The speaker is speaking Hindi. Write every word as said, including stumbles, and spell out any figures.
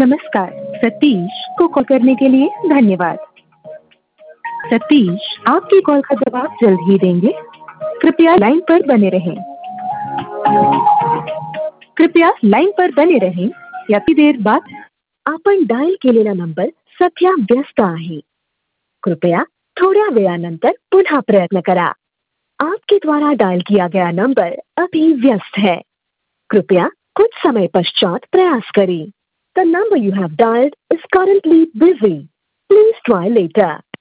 नमस्कार। सतीश को कॉल करने के लिए धन्यवाद। सतीश आपकी कॉल का जवाब जल्द ही देंगे। कृपया लाइन पर बने रहें। कृपया लाइन पर बने रहें या थोडी देर बाद आपण डायल केलेला नंबर सध्या व्यस्त आहे। कृपया थोड्या वेळानंतर पुन्हा प्रयत्न करा। आपके द्वारा डायल किया गया नंबर अभी व्यस्त है। कृपया कुछ समय पश्चात प्रयास करें। The number you have dialed is currently busy. Please try later.